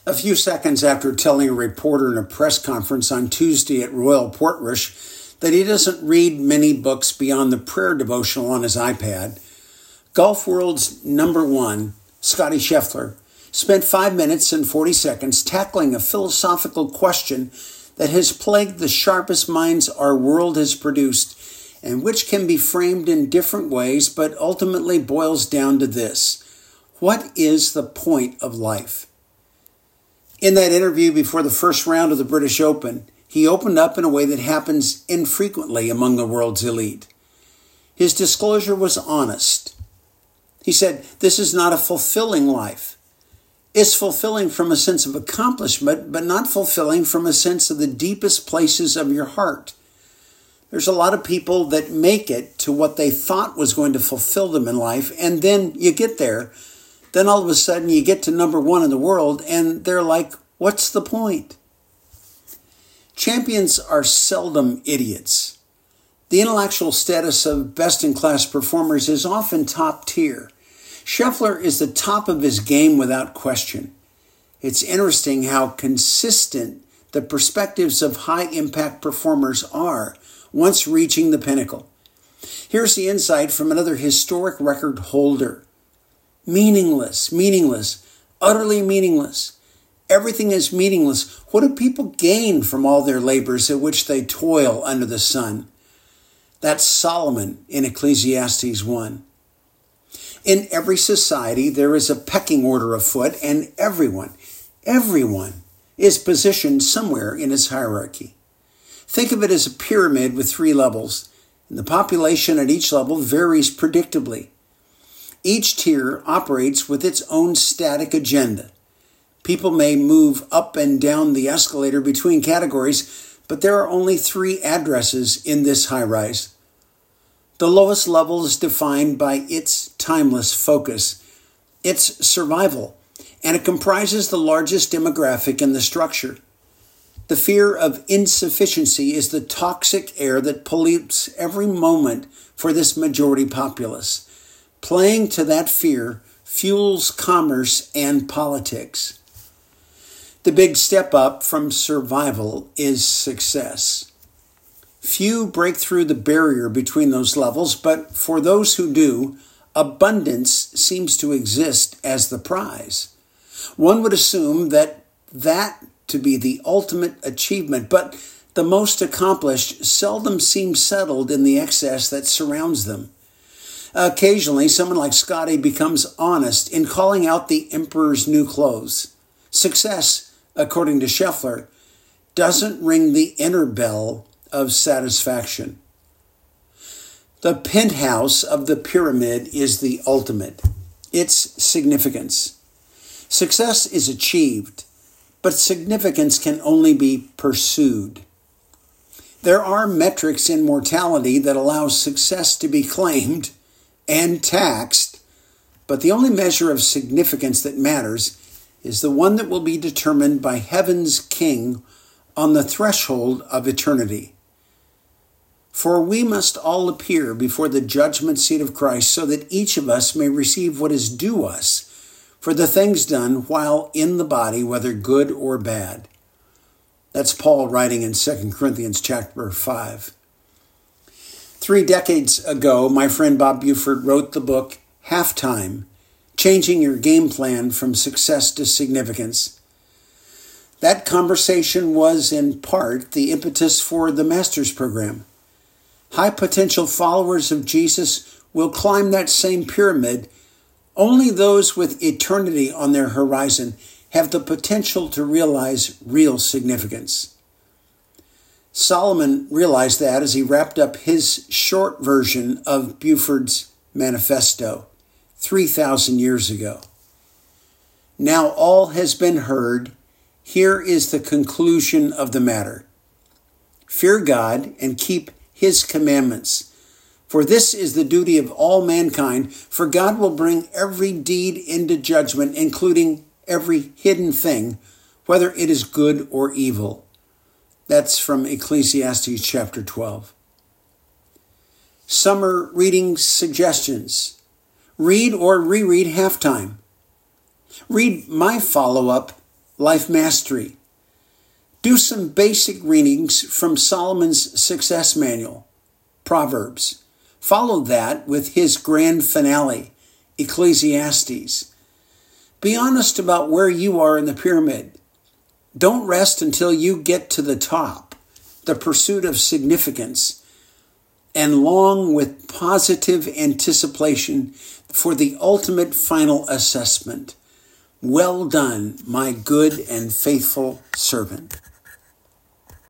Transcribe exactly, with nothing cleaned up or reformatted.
A few seconds after telling a reporter in a press conference on Tuesday at Royal Portrush that he doesn't read many books beyond the prayer devotional on his iPad, Golf World's number one, Scottie Scheffler, spent five minutes and forty seconds tackling a philosophical question that has plagued the sharpest minds our world has produced and which can be framed in different ways but ultimately boils down to this: what is the point of life? In that interview before the first round of the British Open, he opened up in a way that happens infrequently among the world's elite. His disclosure was honest. He said, "This is not a fulfilling life. It's fulfilling from a sense of accomplishment, but not fulfilling from a sense of the deepest places of your heart." There's a lot of people that make it to what they thought was going to fulfill them in life, and then you get there. Then all of a sudden you get to number one in the world, and they're like, what's the point? Champions are seldom idiots. The intellectual status of best-in-class performers is often top tier. Scheffler is the top of his game without question. It's interesting how consistent the perspectives of high-impact performers are once reaching the pinnacle. Here's the insight from another historic record holder. Meaningless, meaningless, utterly meaningless. Everything is meaningless. What do people gain from all their labors at which they toil under the sun? That's Solomon in Ecclesiastes one. In every society, there is a pecking order afoot, and everyone, everyone is positioned somewhere in its hierarchy. Think of it as a pyramid with three levels, and the population at each level varies predictably. Each tier operates with its own static agenda. People may move up and down the escalator between categories, but there are only three addresses in this high-rise. The lowest level is defined by its timeless focus, its survival, and it comprises the largest demographic in the structure. The fear of insufficiency is the toxic air that pollutes every moment for this majority populace. Playing to that fear fuels commerce and politics. The big step up from survival is success. Few break through the barrier between those levels, but for those who do, abundance seems to exist as the prize. One would assume that that to be the ultimate achievement, but the most accomplished seldom seem settled in the excess that surrounds them. Occasionally, someone like Scottie becomes honest in calling out the emperor's new clothes. Success, according to Scheffler, doesn't ring the inner bell of satisfaction. The penthouse of the pyramid is the ultimate. Its significance. Success is achieved, but significance can only be pursued. There are metrics in mortality that allow success to be claimed and taxed, but the only measure of significance that matters is the one that will be determined by heaven's King on the threshold of eternity. For we must all appear before the judgment seat of Christ so that each of us may receive what is due us for the things done while in the body, whether good or bad. That's Paul writing in Second Corinthians chapter five. Three decades ago, my friend Bob Buford wrote the book Halftime, Changing Your Game Plan from Success to Significance. That conversation was in part the impetus for the Master's Program. High potential followers of Jesus will climb that same pyramid. Only those with eternity on their horizon have the potential to realize real significance. Solomon realized that as he wrapped up his short version of Buford's manifesto three thousand years ago. Now all has been heard. Here is the conclusion of the matter. Fear God and keep His commandments, for this is the duty of all mankind, for God will bring every deed into judgment, including every hidden thing, whether it is good or evil. That's from Ecclesiastes chapter twelve. Summer reading suggestions. Read or reread Halftime. Read my follow-up, life mastery. Do some basic readings from Solomon's success manual, Proverbs. Follow that with his grand finale, Ecclesiastes. Be honest about where you are in the pyramid. Don't rest until you get to the top, the pursuit of significance, and long with positive anticipation for the ultimate final assessment. Well done, my good and faithful servant.